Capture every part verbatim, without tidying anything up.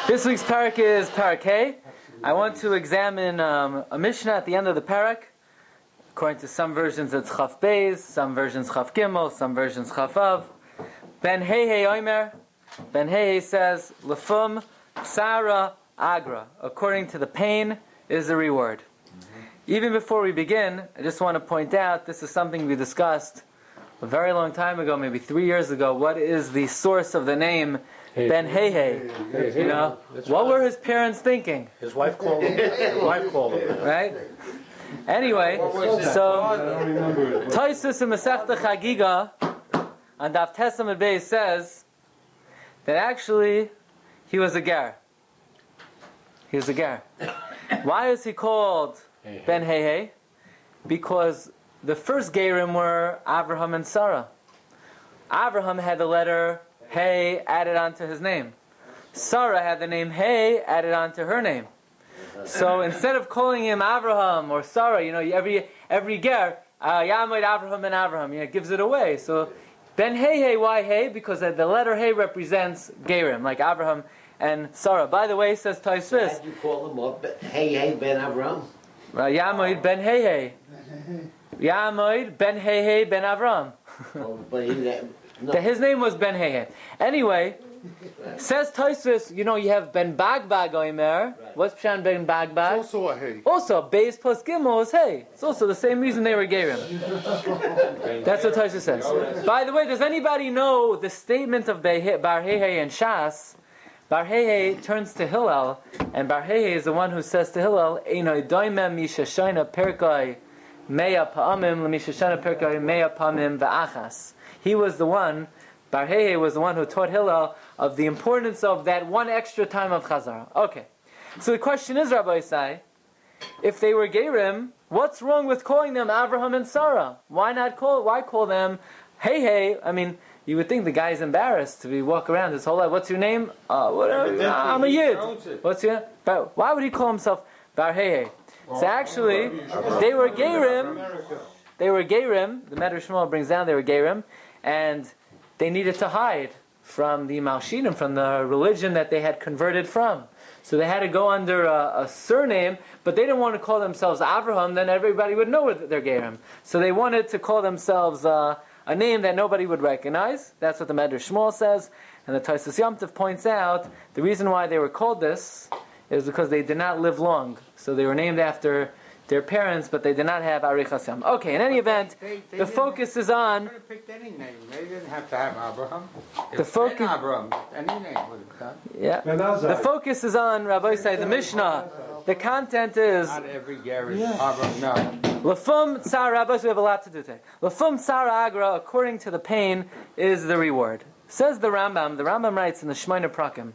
This week's parak is Parak Hey. I want to examine um, a Mishnah at the end of the parak. According to some versions it's Chaf Beis, some versions Chaf Gimel, some versions Chaf Av. Ben Hey Hey Omer. Ben Hey Hey says, Lefum Sara Agra. According to the pain is the reward. Mm-hmm. Even before we begin, I just want to point out, this is something we discussed a very long time ago, maybe three years ago. What is the source of the name Hey. Ben Hey Hey? Hey, you know, That's what right. were his parents thinking? His wife called him. His wife called him. Right? Anyway, so Tosfos in Masechta Chagiga on Daf Tesam Beis says that actually he was a ger. He was a ger. Why is he called Ben Hey Hey? Because the first gerim were Abraham and Sarah. Abraham had the letter Hey added onto his name. Sarah had the name Hey added onto her name. So instead of calling him Abraham or Sarah, you know, every every ger, uh, Yamoid Abraham and Abraham, you know, gives it away. So Ben Hey Hey, why Hey? Because the letter Hey represents gerim, like Abraham and Sarah. By the way, says Tosfos. How do you call them up? Hey Hey Ben Abraham? Uh, Yamoid Ben Hey Hey. Yamoid Ben Hey Hey Ben Abraham. Oh, but he, no. His name was Ben Hey Hey. Anyway, says Tosfos, you know, you have Ben Bagbag Omer. Right. What's Pshan Ben Bagbag? It's also a Hey. Also, Beis plus Gimel is Hey. It's also the same reason they were gerim. That's what Tosfos says. By the way, does anybody know the statement of Bar Hey Hey and Shas? Bar Hey Hey turns to Hillel, and Bar Hey Hey is the one who says to Hillel, Einoi doimem mishashayna perkai meya pa'amim l'mishashayna perkai meya pa'amim va'achas. He was the one, Bar Hey Hey was the one who taught Hillel of the importance of that one extra time of Chazara. Okay. So the question is, Rabbi Isai, if they were gerim, what's wrong with calling them Abraham and Sarah? Why not call, why call them Hey Hey? I mean, you would think the guy's embarrassed to be walk around his whole life. What's your name? Uh, whatever. Yeah, I'm a Yid. What's your name? But why would he call himself Bar Hey Hey? So actually, they were gerim. They were gerim. The Medrash Shmuel brings down they were gerim. And they needed to hide from the Malshinim, from the religion that they had converted from. So they had to go under a, a surname, but they didn't want to call themselves Avraham, then everybody would know they're Gerim. So they wanted to call themselves uh, a name that nobody would recognize. That's what the Medrash Shmuel says. And the Tosfos Yom Tov points out the reason why they were called this is because they did not live long. So they were named after their parents, but they did not have Arichas Yom. Okay, in any event, they, they the focus is on... They could have picked any name. They didn't have to have Abraham. The focus... Abraham, any name would have done. Yeah. The focus is on, Rabbi Say, the Mishnah. The content is... Not every ger is Abraham, no. Lefum Tsar Rabbi, we have a lot to do today. Lefum Tsar Agra, according to the pain, is the reward. Says the Rambam, the Rambam writes in the Shemona Prakim,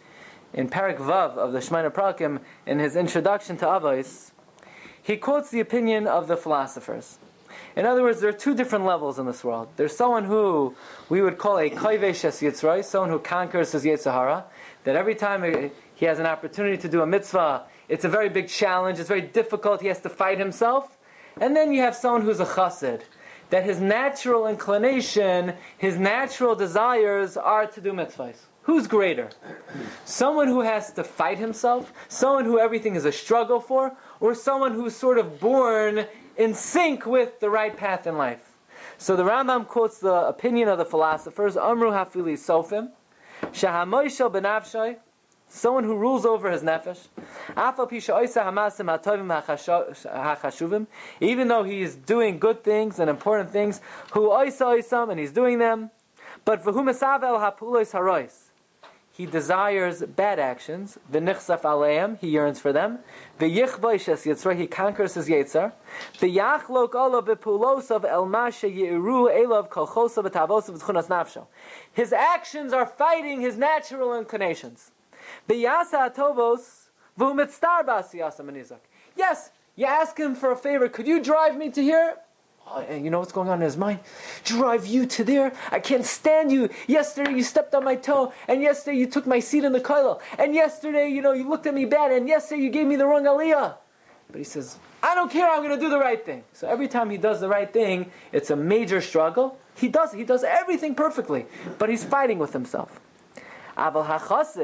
in Parak Vav of the Shemona Prakim, in his introduction to Avos, he quotes the opinion of the philosophers. In other words, there are two different levels in this world. There's someone who we would call a koivesh es yitzray, someone who conquers his Yetzirah, that every time he has an opportunity to do a mitzvah, it's a very big challenge, it's very difficult, he has to fight himself. And then you have someone who's a chassid, that his natural inclination, his natural desires are to do mitzvahs. Who's greater? Someone who has to fight himself? Someone who everything is a struggle for? Or someone who's sort of born in sync with the right path in life? So the Rambam quotes the opinion of the philosophers, Amru hafili sofim, shahamoishel benavshai, someone who rules over his nefesh, afal pisha oisa hamasim hatovim hachashuvim, even though he's doing good things and important things, hu oisa oisam, and he's doing them, but v'hu mesavel hapulos harois, he desires bad actions. V'nichsaf aleim, he yearns for them. V'yichboish es yitzra, he conquers his yitzar. V'yachlok olav b'pulosav el mashe yiru elav kolchosav v'tavosav v'tchunas nafsho. His actions are fighting his natural inclinations. V'yasa atovos v'hu mitztar b'asiyasa menizak. Yes, you ask him for a favor. Could you drive me to here? Oh, and you know what's going on in his mind? Drive you to there? I can't stand you. Yesterday you stepped on my toe, and yesterday you took my seat in the kollel, and yesterday, you know, you looked at me bad, and yesterday you gave me the wrong aliyah. But he says, I don't care, I'm going to do the right thing. So every time he does the right thing, it's a major struggle. He does, he does everything perfectly, but he's fighting with himself. Aval hachassid,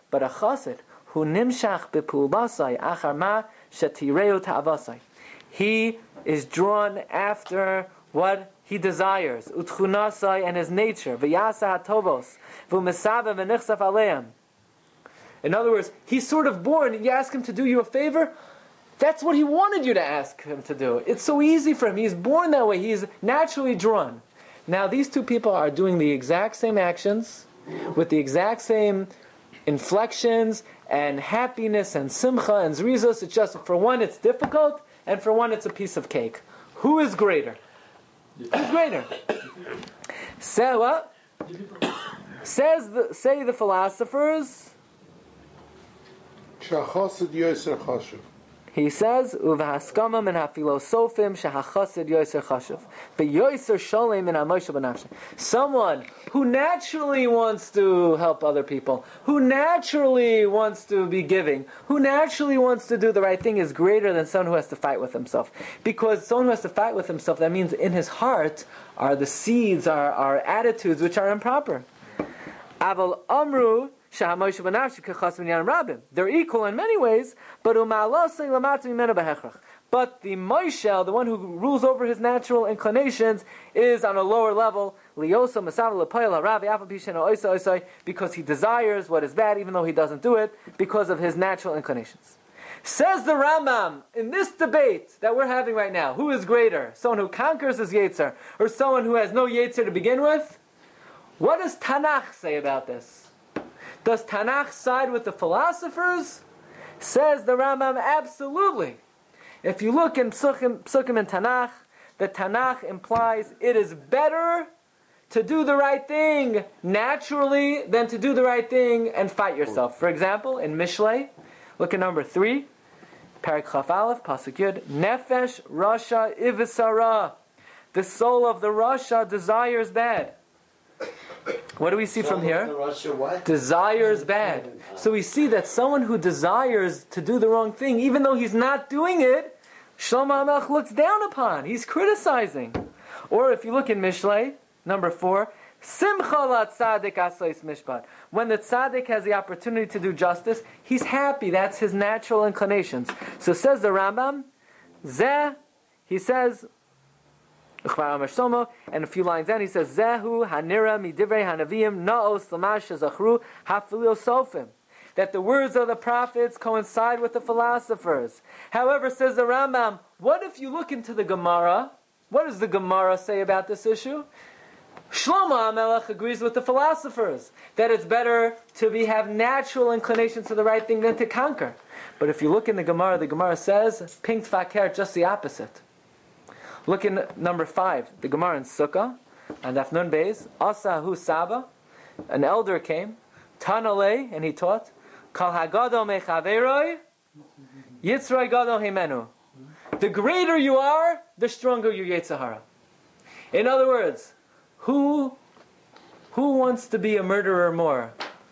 But a chassid who nimshach b'pulbasai achar ma shetireu ta'avasai. He is drawn after what he desires, utchunasai, and his nature, v'yasa hatovos, v'u'mesava v'nichsaf aleim. In other words, he's sort of born. You ask him to do you a favor, that's what he wanted you to ask him to do. It's so easy for him. He's born that way. He's naturally drawn. Now, these two people are doing the exact same actions, with the exact same inflections, and happiness, and simcha, and zrizos. It's just, for one, it's difficult, and for one, it's a piece of cake. Who is greater? Who's greater? Say what? Says the, say the philosophers. Shachasid yoser chashuv. He says, "Uvahaskama min hafilosofim shehachasid yoser chashuv, beyoser sholem min hamoisha b'nafshe." Someone who naturally wants to help other people, who naturally wants to be giving, who naturally wants to do the right thing, is greater than someone who has to fight with himself. Because someone who has to fight with himself, that means in his heart are the seeds, are, are attitudes which are improper. Aval amru. They're equal in many ways, but but the Moishel, the one who rules over his natural inclinations, is on a lower level, because he desires what is bad, even though he doesn't do it, because of his natural inclinations. Says the Rambam, in this debate that we're having right now, who is greater? Someone who conquers his Yetzer, or someone who has no Yetzer to begin with? What does Tanakh say about this? Does Tanakh side with the philosophers? Says the Rambam, absolutely. If you look in Psukim, Psukim and Tanakh, the Tanakh implies it is better to do the right thing naturally than to do the right thing and fight yourself. For example, in Mishlei, look at number three, Parak Chaf Aleph, Pasuk Yud, Nefesh Rasha Ivisara. The soul of the Rasha desires bad. What do we see from here? Desires bad. So we see that someone who desires to do the wrong thing, even though he's not doing it, Shlomo HaMelech looks down upon. He's criticizing. Or if you look in Mishlei, number four, Simcha la tzaddik asais mishpat. When the tzaddik has the opportunity to do justice, he's happy. That's his natural inclinations. So says the Rambam, Zeh, he says, and a few lines down, he says, Zehu hanira midivrei hanavim naos lamash zachru hafiliosofim. That the words of the prophets coincide with the philosophers. However, says the Rambam, what if you look into the Gemara? What does the Gemara say about this issue? Shlomo HaMelech agrees with the philosophers that it's better to be have natural inclination to the right thing than to conquer. But if you look in the Gemara, the Gemara says, Pink Faker, just the opposite. Look in number five, the Gemara in Sukkah, and Daf Nun Beis, Asahu Saba, an elder came, Tanale, and he taught, Kal Hagado Mechaveroi, Yitzroi Gado Himenu. The greater you are, the stronger your Yetzer Hara. In other words, who, who wants to be a murderer more?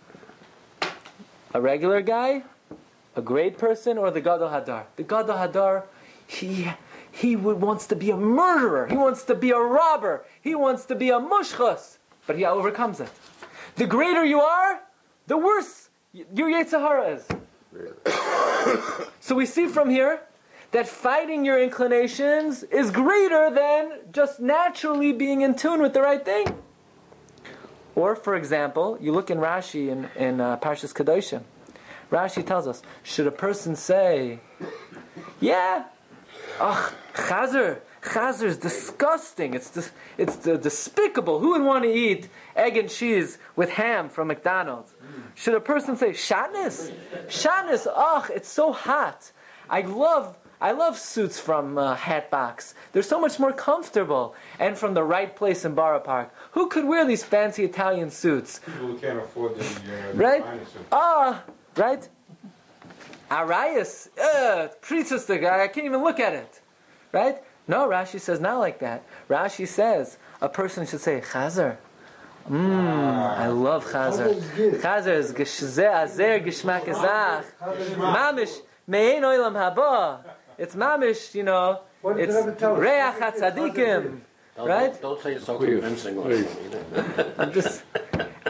A regular guy? A great person? Or the Gadol Hadar? The Gadol Hadar, he... He would, wants to be a murderer. He wants to be a robber. He wants to be a mushchas. But he overcomes it. The greater you are, the worse your Yetzer Hara is. So we see from here that fighting your inclinations is greater than just naturally being in tune with the right thing. Or, for example, you look in Rashi in, in uh, Parshas Kedoshim. Rashi tells us, should a person say, yeah, ugh, chazer, chazer is disgusting. It's dis- it's uh, despicable. Who would want to eat egg and cheese with ham from McDonald's? Should a person say shatnez? Shatnez, ugh, it's so hot. I love I love suits from uh, Hatbox. They're so much more comfortable. And from the right place in Borough Park. Who could wear these fancy Italian suits? People who can't afford them. Uh, right? Ah, right? Arias, uh, priestess, the guy, I can't even look at it. Right? No, Rashi says not like that. Rashi says a person should say, Chazer. Mmm, I love Chazer. Chazer is geshzeh azer geshmak ezach. Mamish, me'ein oilam haba. It's mamish, you know, it's reach hatzadikim. Right? Don't, don't say it so convincingly. I'm just...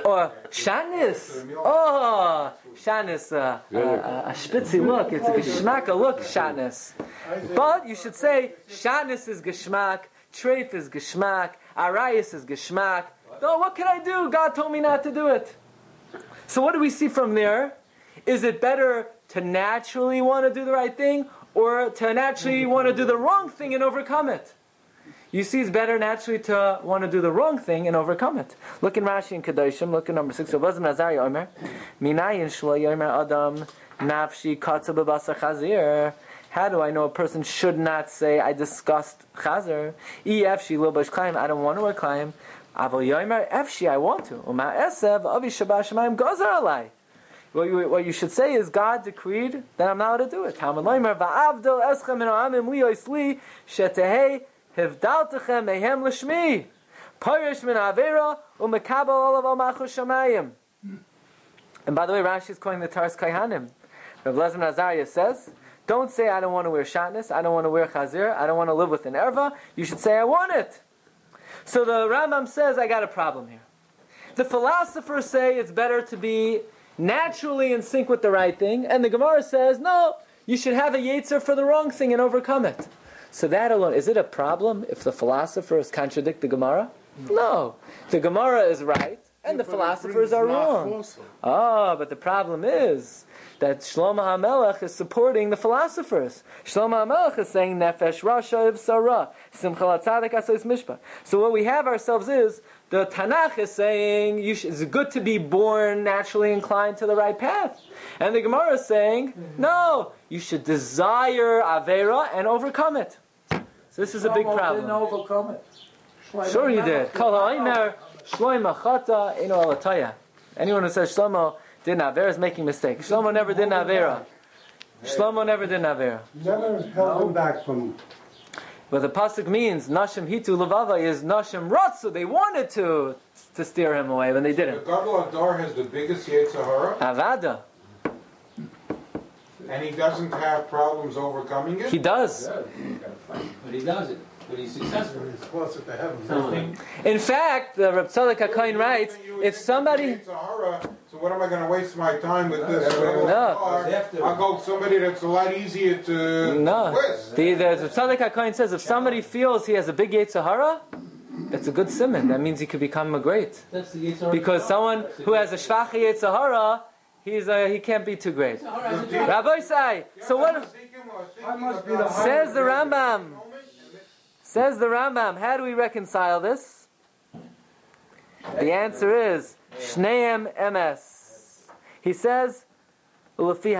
Or shanis. Oh, shanis. Uh, uh, uh, a spitzy look. It's a geschmack. A look, shanis. But you should say shanis is geschmack, treif is geschmack, arayis is geschmack. No, what can I do? God told me not to do it. So what do we see from there? Is it better to naturally want to do the right thing, or to naturally want to do the wrong thing and overcome it? You see, it's better naturally to want to do the wrong thing and overcome it. Look in Rashi and Kedoshim. Look in number six. Minayin shlo yomer adam nafshi katsa b'basar chazir. How do I know a person should not say, I disgust chazir? Efshi lo bash klaim. I don't want to wear klaim. Aval yomer efshi. I want to. Uma esev avi shabash shemayim gazar alai. What you, what you should say is, God decreed that I'm not allowed to do it. Talmud loimer va'avdol eschem min ha'amim li oisli shetehei hivdaltechem mehem l'shmi parish min avera umekabel olav malchus shamayim. And by the way, Rashi is calling the Taras Kaihanim. Rav Lezman Azariah says, don't say I don't want to wear shatnez, I don't want to wear chazir, I don't want to live with an erva. You should say I want it. So the Rambam says I got a problem here. The philosophers say it's better to be naturally in sync with the right thing, and the Gemara says no, you should have a yetzer for the wrong thing and overcome it. So that alone, is it a problem if the philosophers contradict the Gemara? No. The Gemara is right, and the philosophers are wrong. Ah, but the problem is that Shlomo HaMelech is supporting the philosophers. Shlomo HaMelech is saying, Nefesh Rasha Iv Sarah, Simcha Latzadik Asois Mishpah. So what we have ourselves is, the Tanakh is saying you should, it's good to be born naturally inclined to the right path. And the Gemara is saying, no, you should desire Avera and overcome it. So this is a big problem. Didn't overcome it. Sure he did. Kol ha'omer shloimo chata eino alataya. Anyone who says Shlomo did Avera is making a mistake. Shlomo never did Avera. Shlomo never did Avera. Never held him back from... But the pasuk means Nashim Hitu Levava is Nashim Ratzu. They wanted to to steer him away, but they The didn't. Gadol Adar has the biggest Yetzer Hara, Avada. and he doesn't have problems overcoming it. He does. But he does it. But he's successful. He's closer to heaven. In fact, the Reb Tzadok HaKohen writes, if somebody... Yetzer Hara, so what am I going to waste my time with this? No. I'll go with somebody that's a lot easier to No. twist. The, the Reb Tzadok HaKohen says if somebody feels he has a big Yetzer Hara, that's a good simon. That means he could become a great. That's the Yitzhak. Because someone who has a Shvacha Yetzer Hara, he's a, he can't be too great. Rabbi Sai, so what... must be the Says the Rambam. Says the Rambam, how do we reconcile this? The answer is Shneim Emes. He says, it would seem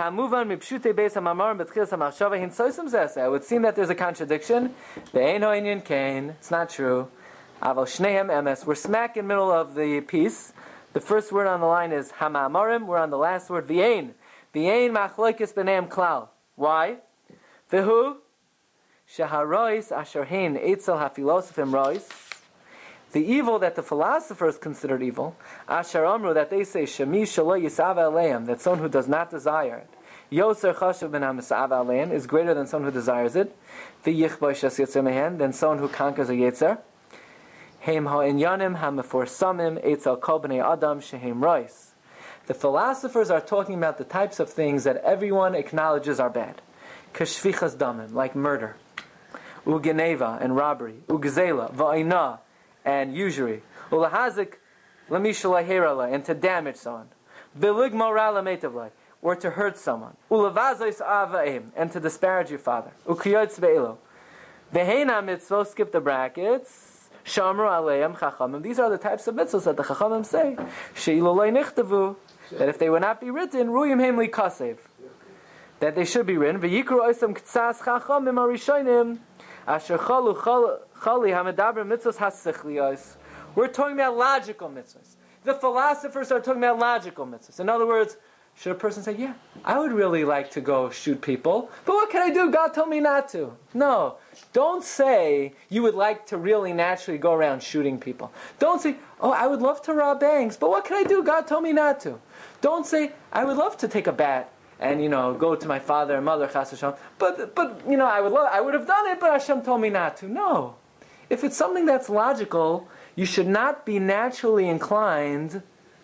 that there's a contradiction. It's not true. We're smack in the middle of the piece. The first word on the line is Hamamarim. We're on the last word, V'yein. V'yein machloikis b'neim klal. Why? V'hu shaharois asher hein etzel hafilosofim rois. The evil that the philosophers considered evil, asher amru, that they say shemi shalo yisava aleim, that someone who does not desire it, yoser chashav ben hamisava aleim, is greater than someone who desires it, v'yichboy shas yetzer mehen, than someone who conquers a yetzer. Heim ha'inyanim ha'meforsamim etzel kol b'nei adam shehem rois. The philosophers are talking about the types of things that everyone acknowledges are bad. Kashvichas damim, like murder, ugeneva and robbery, ugzela, va'ina, and usury, ulahazik lamishalahirala, and to damage someone, biligmorala metavlai, or to hurt someone, ulavazos avaim, and to disparage your father, ukiyotz ve'ilo, veheina mitzvot, skip the brackets, shamru aleim chachamim. These are the types of mitzvot that the chachamim say, sheilolai nichtavu, that if they would not be written, ruyim heim li kasev, that they should be written, v'yikru oisam ktsas chachamim arishonim, asher chalu chali hamedabra mitzvos hasichlios. We're talking about logical mitzvahs. The philosophers are talking about logical mitzvahs. In other words, should a person say, yeah, I would really like to go shoot people, but what can I do? God told me not to. No. Don't say you would like to really naturally go around shooting people. Don't say, oh, I would love to rob banks, but what can I do? God told me not to. Don't say, I would love to take a bat and, you know, go to my father and mother, chas v'shalom, but, but, you know, I would love, I would have done it, but Hashem told me not to. No. If it's something that's logical, you should not be naturally inclined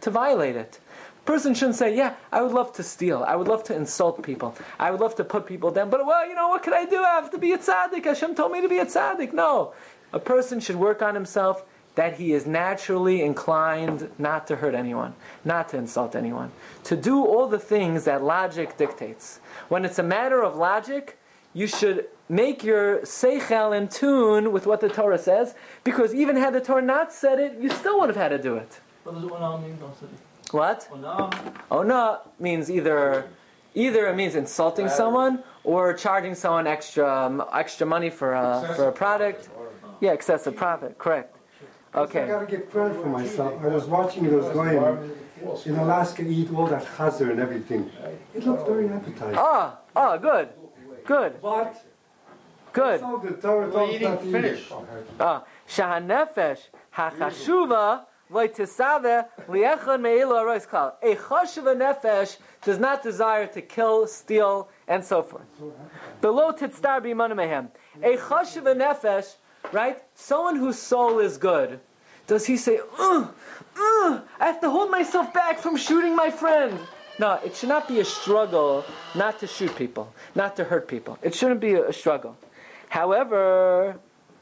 to violate it. A person shouldn't say, yeah, I would love to steal. I would love to insult people. I would love to put people down. But, well, you know, what can I do? I have to be a tzaddik. Hashem told me to be a tzaddik. No. A person should work on himself that he is naturally inclined not to hurt anyone, not to insult anyone, to do all the things that logic dictates. When it's a matter of logic, you should make your seichel in tune with what the Torah says, because even had the Torah not said it, you still would have had to do it. What does onam mean? What? Onam. Ona means either either it means insulting someone or charging someone extra um, extra money for a, for a product. Yeah, excessive profit. Correct. I Okay. gotta give credit for myself. I was watching those goyim in Alaska eat all that chazer and everything. It looked very appetizing. Ah, ah, good, good, But good. so the Torah We're talks eating about the finish. Ah, shahanefesh hachashuva loitisave liechon me'ilu arois klal. A chashuva nefesh does not desire to kill, steal, and so forth. Below titztar b'imanu mehem. A chashuva nefesh, right? Someone whose soul is good. Does he say, ugh, ugh, I have to hold myself back from shooting my friend? No, it should not be a struggle not to shoot people, not to hurt people. It shouldn't be a, a struggle. However,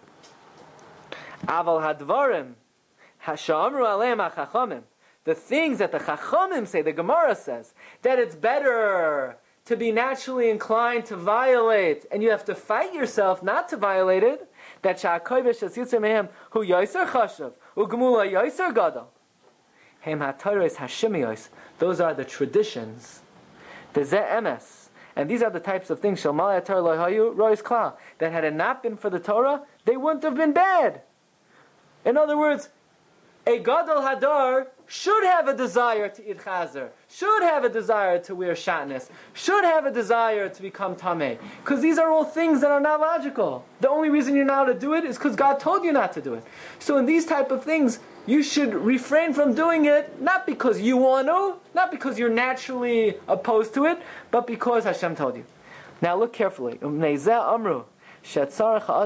aval hadvarim, hasha'amru aleim hachachamim, the things that the chachamim say, the Gemara says, that it's better to be naturally inclined to violate, and you have to fight yourself not to violate it, that sha'akoyvesh asyitzeh mehem hu yoiser chashav, hu gemula yoiser gadol. Hem ha'torah hashimiyos. Those are the traditions. The ze emes. And these are the types of things, Shalmalei Torah lo hayu rois klal, that had it not been for the Torah, they wouldn't have been bad. In other words, a gadol hadar should have a desire to eat chazer, should have a desire to wear shatnez, should have a desire to become tameh. Because these are all things that are not logical. The only reason you're not allowed to do it is because God told you not to do it. So in these type of things, you should refrain from doing it, not because you want to, not because you're naturally opposed to it, but because Hashem told you. Now look carefully. Amru. You have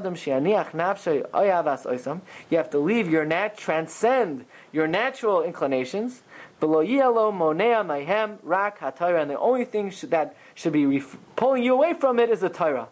to leave your nat transcend your natural inclinations. And the only thing should, that should be ref- pulling you away from it is the Torah.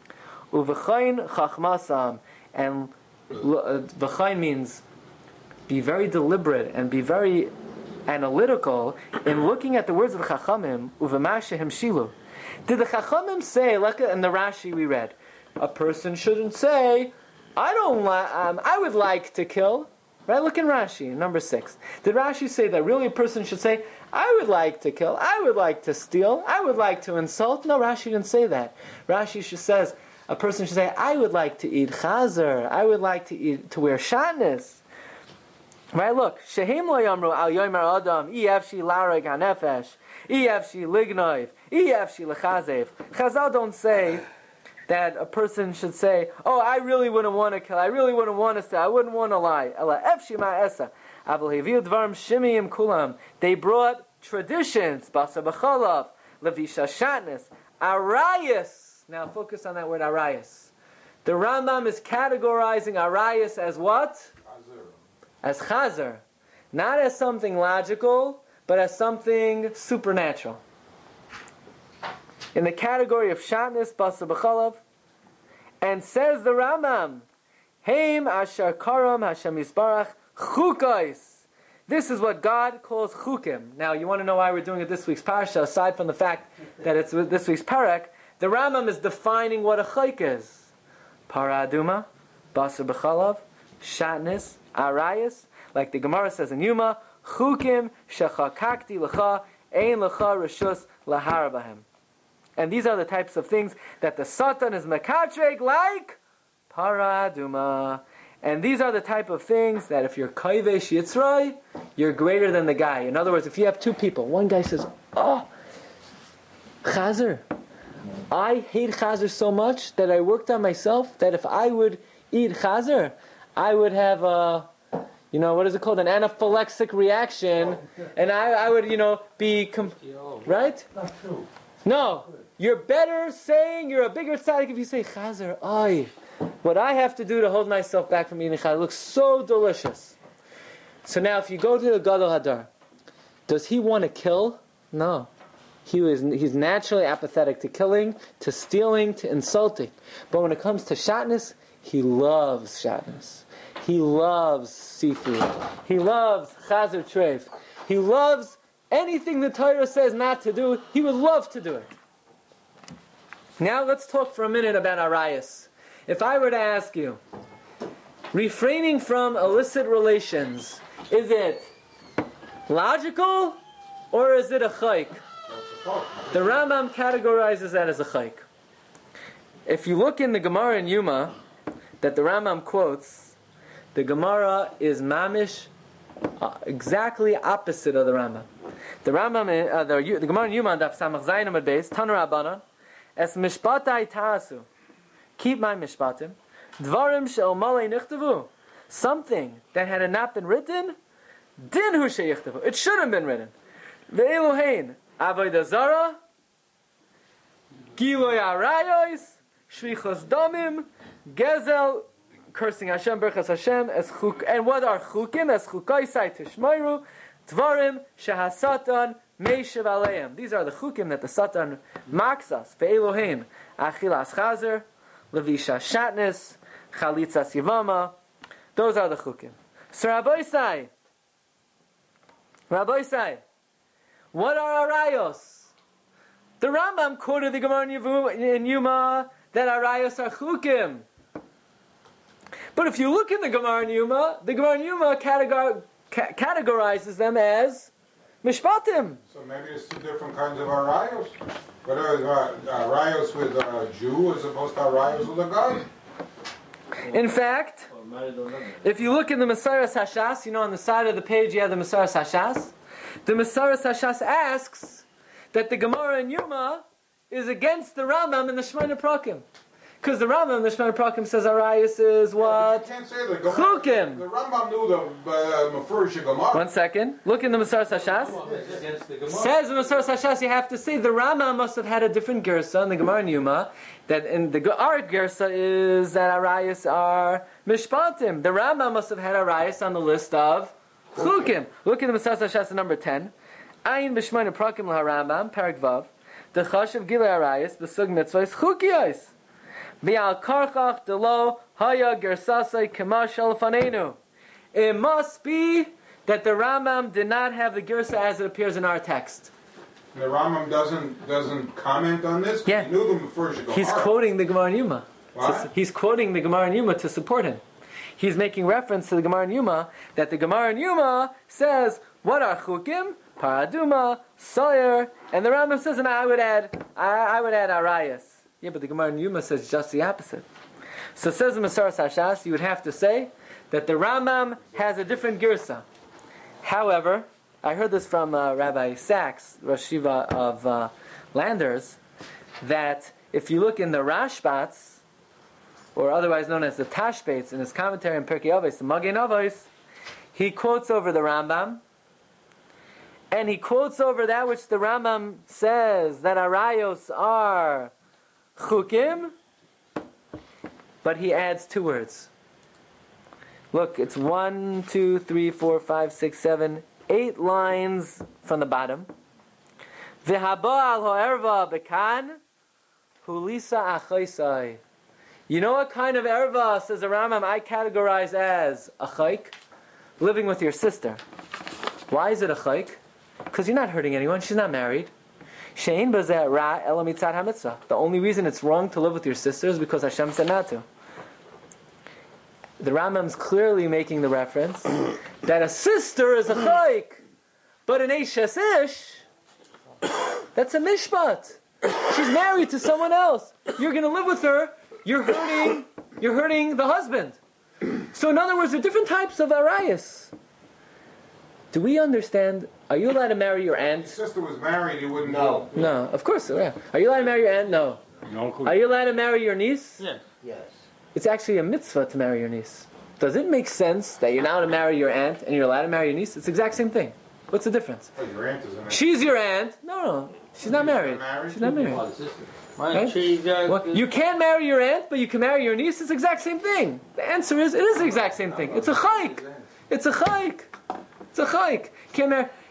And v'chain means be very deliberate and be very analytical in looking at the words of the Chachamim. Did the Chachamim say, like in the Rashi we read, a person shouldn't say, I don't li- um, I would like to kill. Right? Look in Rashi, number six. Did Rashi say that really a person should say, I would like to kill, I would like to steal, I would like to insult? No, Rashi didn't say that. Rashi just says, a person should say, I would like to eat chazer, I would like to eat to wear shatnez. Right? Look, Shehem lo yamru al yomer adam, iyavshi lareg hanefesh, iyavshi lignoiv, iyavshi lechazev. Chazal don't say that a person should say, oh, I really wouldn't want to kill, I really wouldn't want to say, I wouldn't want to lie. They brought traditions, basa b'chalav, levisha shatnez, arayas. Now focus on that word arayas. The Rambam is categorizing arayas as what? As chazer. Not as something logical, but as something supernatural. In the category of shatnez, basa b'chalav, and says the Rambam, Heim asher karam Hashem Yisbarach chukos. This is what God calls chukim. Now, you want to know why we're doing it this week's parasha, aside from the fact that it's this week's parak, the Rambam is defining what a chayk is. Para aduma, basa b'chalav, shatnez, arayas, like the Gemara says in Yuma, chukim shechakakti lecha, ein lecha reshus lahar bahem. And these are the types of things that the Satan is mekatreg like paraduma. And these are the type of things that if you're kaivesh yitzray, you're greater than the guy. In other words, if you have two people, one guy says, oh, chazer. I hate chazer so much that I worked on myself that if I would eat chazer, I would have a, you know, what is it called? An anaphylaxis reaction. And I, I would, you know, be, com- right? Not true. No. You're better saying, you're a bigger tzaddik if you say, chazer, ay, what I have to do to hold myself back from eating chazer looks so delicious. So now if you go to the Gadol Hadar, Does he want to kill? No. He was, he's naturally apathetic to killing, to stealing, to insulting. But when it comes to shatnez, he loves shatnez. He loves seafood. He loves chazer treif. He loves anything the Torah says not to do. He would love to do it. Now let's talk for a minute about arayos. If I were to ask you, refraining from illicit relations, is it logical or is it a chayk? The Rambam categorizes that as a chayk. If you look in the Gemara in Yuma that the Rambam quotes, the Gemara is mamish uh, exactly opposite of the Rambam. The Rambam, uh, the, the Gemara in Yuma daf samach zayin amud beis Tana Rabbanan es mishpatai ta'asu, keep my mishpatim, dvarim she'el malei nichtavu, something that had not been written, din hu sheyichtavu, it should have been written. Ve'eluhein avodah zara, giloy arayos, shvichos damim, gezel, cursing Hashem, berachas Hashem, es chuk, and what are chukim? Es chukaisai tishmoiru, dvarim shehasatan meishav aleim. These are the chukim that the Satan mocks us. Ve'elohein achilas chazer, levisha shatnez, chalitzas yivama. Those are the chukim. So Rabbi Isai, Rabbi Isai, what are arayos? The Rambam quoted the Gemara in Yuma that arayos are chukim. But if you look in the Gemara in Yuma, the Gemara in Yuma categor- ca- categorizes them as mishpatim. So maybe it's two different kinds of arayos. But uh, arayos with a Jew as opposed to arayos with a guy. In fact, if you look in the Masaras Hashas, you know on the side of the page you have the Masaras Hashas. The Masaras Hashas asks that the Gemara in Yuma is against the Rambam in the Shemona Prakim. Because the Rambam in the Shemona Prakim says arayos is what? Yeah, you can't say the Gemara. Chukim. The Rambam knew the uh, Mefurish Gemara. One second. Look in the Masaras Hashas. Says in the Masaras Hashas, you have to say the Rambam must have had a different girsa in the Gemara in Yuma. That in the our girsa is that arayos are mishpatim. The Rambam must have had arayos on the list of chukim. Look in the Masaras Hashas number ten. Ayin b'shmona prakim l'harambam parak vav. The chashav gilei arayos b'sug mitzvahs chukiyos. V'al karchach delo haya gersasai k'mashal fanenu. It must be that the Rambam did not have the girsa as it appears in our text. The Rambam doesn't doesn't comment on this. Yeah. He knew the Mefurish Gemara. He's quoting the Gemara in Yuma. What? He's quoting the Gemara in Yuma to support him. He's making reference to the Gemara in Yuma that the Gemara in Yuma says what are chukim, paraduma, sayer, and the Rambam says, and I would add, I, I would add arayos. Yeah, but the Gemara in Yuma says just the opposite. So says the Masaras Hashas, you would have to say that the Rambam has a different girsa. However, I heard this from uh, Rabbi Sachs, Rosh Yeshiva of uh, Landers, that if you look in the Rashbats, or otherwise known as the Tashbates, in his commentary on Pirkei Avos, the Magen Avos, he quotes over the Rambam, and he quotes over that which the Rambam says, that arayos are chukim, but he adds two words. Look, it's one, two, three, four, five, six, seven, eight lines from the bottom. V'haba al ha'erva bekan hulisa achaisai. You know what kind of erva, says the Rambam, I categorize as a chayk? Living with your sister. Why is it a chayk? Because you're not hurting anyone, she's not married. Shein bazeh ra ela mitzad hamitzvah. The only reason it's wrong to live with your sister is because Hashem said not to. The Rambam's clearly making the reference that a sister is a chayk, but an eshes ish, that's a mishpat. She's married to someone else. You're going to live with her. You're hurting. You're hurting the husband. So, in other words, there are different types of arayos. Do we understand? Are you allowed to marry your If aunt? his sister was married, he wouldn't No. do it. No, of course. Yeah. Are you allowed to marry your aunt? No. Are you allowed to marry your niece? Yeah. Yes. It's actually a mitzvah to marry your niece. Does it make sense that you're now to marry your aunt and you're allowed to marry your niece? It's the exact same thing. What's the difference? Oh, your aunt isn't it? She's your aunt. No, no. She's not married. married? She's not married. Oh, the sister. Why Right? don't she, uh, Well, you can't marry your aunt, but you can marry your niece. It's the exact same thing. The answer is, it is the exact same thing. It's a chayk. It's a chayk. It's a chayk. Can't marry.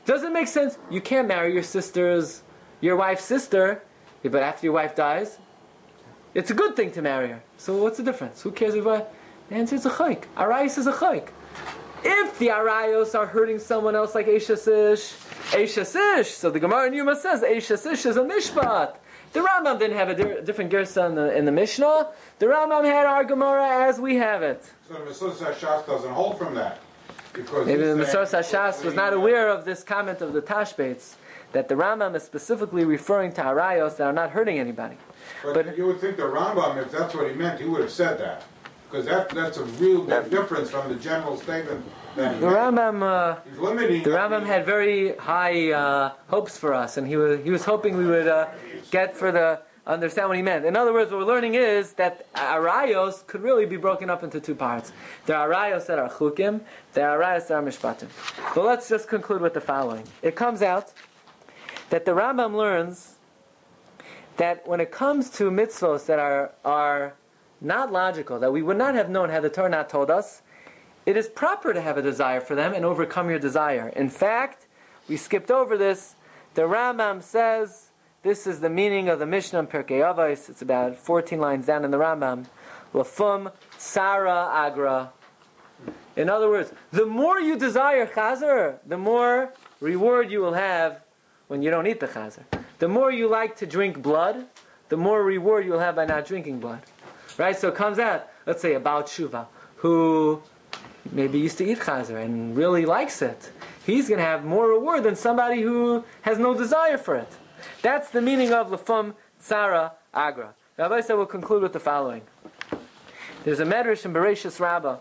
Does it make sense? You can't marry your sister's, your wife's sister, yeah, but after your wife dies, it's a good thing to marry her. So what's the difference? Who cares if I... The answer is a chayk. Arayos is a chayk. If the arayos are hurting someone else like Eishas Ish, Eishas Ish, so the Gemara in Yuma says Eishas Ish is a mishpat. The Rambam didn't have a di- different gersa in the, in the Mishnah. The Rambam had our Gemara as we have it. So the Mesusa Shas doesn't hold from that. Because Maybe the he's saying- Mesusa Shas was not aware of this comment of the Tashbates, that the Rambam is specifically referring to arayos that are not hurting anybody. But, But- you would think the Rambam, if that's what he meant, he would have said that. Because that, that's a real big difference from the general statement that he The made. Rambam, uh, He's limiting... the Rambam had very high uh, hopes for us, and he was he was hoping we would uh, get for the understand what he meant. In other words, what we're learning is that arayos could really be broken up into two parts. There are arayos that are chukim, there are arayos that are mishpatim. But let's just conclude with the following. It comes out that the Rambam learns that when it comes to mitzvos that are are not logical, that we would not have known had the Torah not told us, it is proper to have a desire for them and overcome your desire. In fact, we skipped over this. The Rambam says, this is the meaning of the Mishnah in Pirkei Avos. It's about fourteen lines down in the Rambam. Lafum Sara Agra. In other words, the more you desire chazer, the more reward you will have when you don't eat the chazer. The more you like to drink blood, the more reward you will have by not drinking blood. Right? So it comes out, let's say, about Shuva, who maybe used to eat chazer and really likes it. He's going to have more reward than somebody who has no desire for it. That's the meaning of Lefum Tzara Agra. Rabbi said we'll conclude with the following. There's a Medrash in Bereshis Rabbah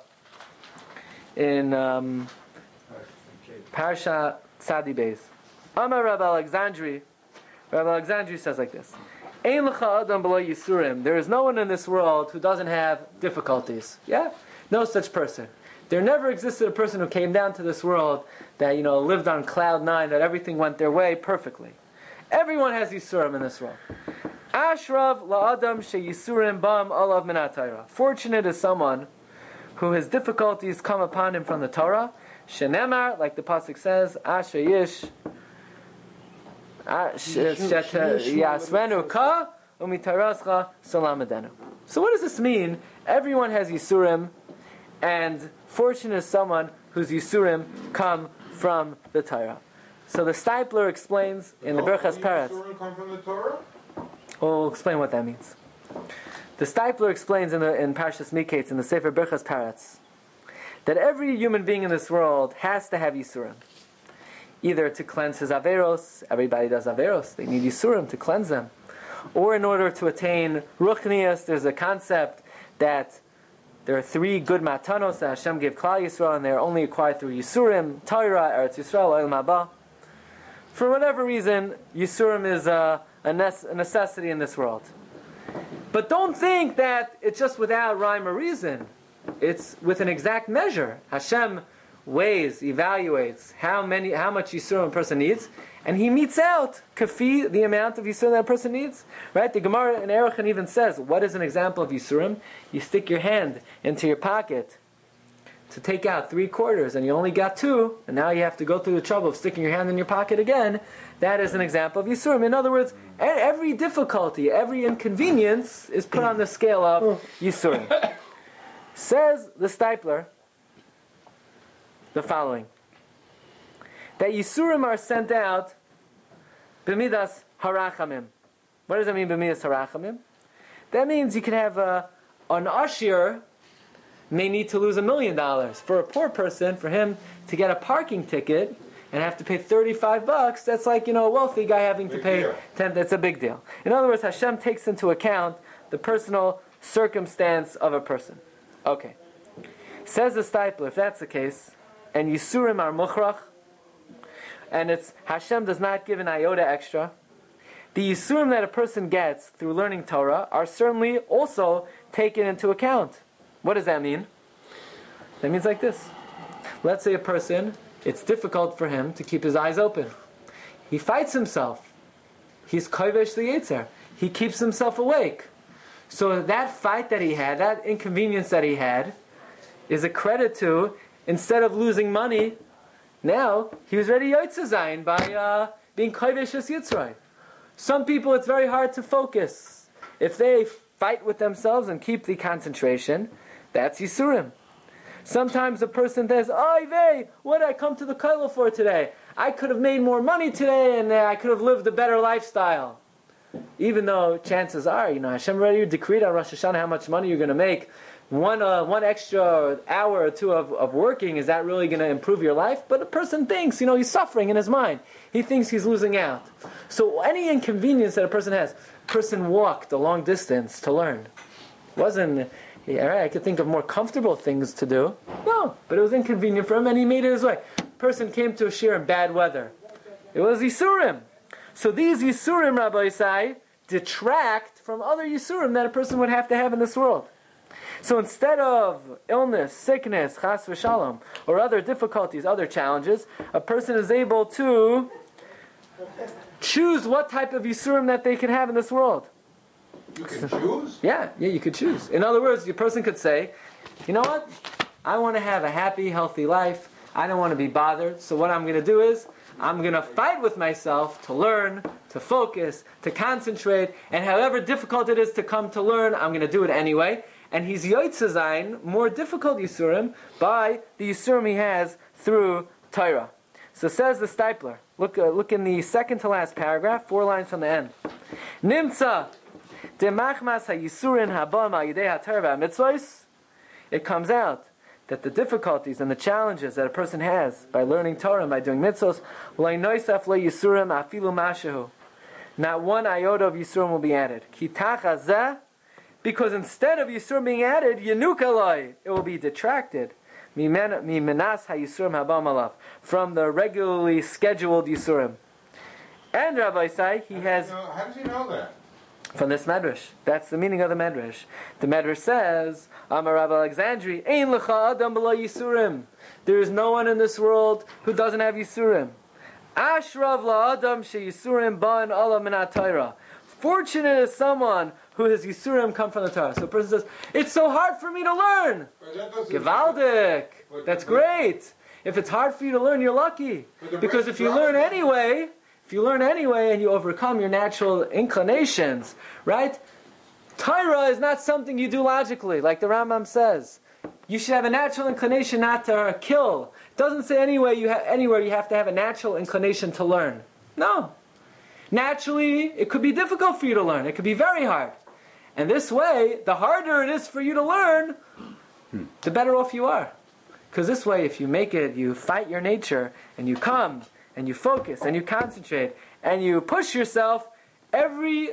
in um, Parsha Tzadi Beis. Amar Rabbi Alexandri, Rabbi Alexandri says like this. Ein lecha adam b'lo yisurim. There is no one in this world who doesn't have difficulties. Yeah? No such person. There never existed a person who came down to this world that, you know, lived on cloud nine, that everything went their way perfectly. Everyone has yisurim in this world. Ashrav la'adam sheyisurim bam alav min ha'Torah. Fortunate is someone who his difficulties come upon him from the Torah. Shenemar, like the pasuk says, Asher yish Yasmenu ka umitarascha salamadenu. So what does this mean? Everyone has yisurim, and fortunate is someone whose yisurim come from the Torah. So the Stipler explains in the Berchas Peretz. Yisurim come from the Torah? We'll explain what that means. The Stipler explains in the in Parshas Miketz in the Sefer Berchas Peretz that every human being in this world has to have yisurim. Either to cleanse his averos, everybody does averos, they need yisurim to cleanse them. Or in order to attain ruchnias, there's a concept that there are three good matanos that Hashem gave Klal Yisrael, and they are only acquired through yisurim, Torah, Eretz Yisrael, Olam Haba. For whatever reason, yisurim is a, a, ne- a necessity in this world. But don't think that it's just without rhyme or reason. It's with an exact measure. Hashem weighs, evaluates how many, how much yisurim a person needs, and He meets out kafi the amount of yisurim that a person needs. Right? The Gemara in Erechon even says, what is an example of yisurim? You stick your hand into your pocket to take out three quarters, and you only got two, and now you have to go through the trouble of sticking your hand in your pocket again. That is an example of yisurim. In other words, every difficulty, every inconvenience is put on the scale of yisurim. Says the Stipler the following: that yisurim are sent out b'midas harachamim. What does that mean, b'midas harachamim? That means you can have a, an ashir may need to lose a million dollars. For a poor person, for him to get a parking ticket and have to pay thirty-five bucks, that's like, you know, a wealthy guy having Big to pay deal. ten. That's a big deal. In other words, Hashem takes into account the personal circumstance of a person. Okay. Says the Stipler, if that's the case, and yisurim are mukhrach, and it's Hashem does not give an iota extra, the yisurim that a person gets through learning Torah are certainly also taken into account. What does that mean? That means like this. Let's say a person, it's difficult for him to keep his eyes open. He fights himself. He's kovesh the yetzer. He keeps himself awake. So that fight that he had, that inconvenience that he had, is a credit to, instead of losing money, Now, he was ready Yotze Zayin by uh, being Kodesh as Yitzray. Some people, it's very hard to focus. If they fight with themselves and keep the concentration, that's Yisurim. Sometimes a person says, "Oy vey, what did I come to the kollel for today? I could have made more money today and uh, I could have lived a better lifestyle." Even though chances are, you know, Hashem already decreed on Rosh Hashanah how much money you're going to make. One uh, one extra hour or two of, of working, is that really going to improve your life? But a person thinks, you know, he's suffering in his mind. He thinks he's losing out. So any inconvenience that a person has, a person walked a long distance to learn. Wasn't, yeah, all right, I could think of more comfortable things to do. No, but it was inconvenient for him and he made it his way. Person came to a shir in bad weather. It was Yisurim. So these Yisurim, Rabbi Isai, detract from other Yisurim that a person would have to have in this world. So instead of illness, sickness, chas v'shalom, or other difficulties, other challenges, a person is able to choose what type of Yisurim that they can have in this world. You can choose? Yeah, yeah, you could choose. In other words, your person could say, you know what? I want to have a happy, healthy life. I don't want to be bothered. So what I'm going to do is, I'm going to fight with myself to learn, to focus, to concentrate, and however difficult it is to come to learn, I'm going to do it anyway. And he's Yotze Zayin, more difficult Yisurim, by the Yisurim he has through Torah. So says the Stipler. Look, uh, look in the second to last paragraph, four lines from the end. Nimtza demachmas hayisurin haba ma'idei haTorah v'amitzvos. It comes out that the difficulties and the challenges that a person has by learning Torah and by doing mitzvos, lo noisaf lo yisurim afilu mashehu. Not one iota of Yisurim will be added. Ki tachazeh, because instead of Yisurim being added, Yenukaloi, it will be detracted. Mimenas ha-Yisurim haba malav, from the regularly scheduled Yisurim. And Rabbi Isai, he has... How does he know that? From this Medrash. That's the meaning of the Medrash. The Medrash says, Amar Rav Alexandri, Ein lecha adam b'lo Yisurim. There is no one in this world who doesn't have Yisurim. Ashrav la'adam she Yisurim ba'an ala min ha-Torah. Fortunate is someone who has Yisurim come from the Torah. So a person says, it's so hard for me to learn. Gewaldik. That's great. If it's hard for you to learn, you're lucky. Because if you learn anyway, if you learn anyway and you overcome your natural inclinations, right? Torah is not something you do logically, like the Rambam says. You should have a natural inclination not to kill. It doesn't say anywhere you, ha- anywhere you have to have a natural inclination to learn. No. Naturally, it could be difficult for you to learn. It could be very hard. And this way, the harder it is for you to learn, the better off you are. Because this way, if you make it, you fight your nature, and you come, and you focus, and you concentrate, and you push yourself, every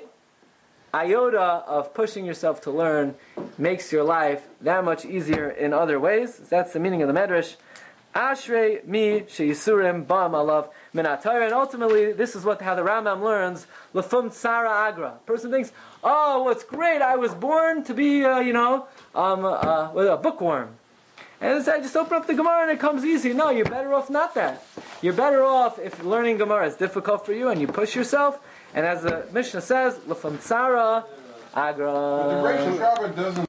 iota of pushing yourself to learn makes your life that much easier in other ways. That's the meaning of the Medrash. Ashrei mi sheyisurim bam alav min ha-Torah. And ultimately, this is what how the Rambam learns. Lefum tsara agra. Person thinks, oh, what's great, I was born to be, uh, you know, um, uh, a bookworm. And I just open up the Gemara and it comes easy. No, you're better off not that. You're better off if learning Gemara is difficult for you and you push yourself. And as the Mishnah says, Lefum tsara agra. But the Reish Rabbah doesn't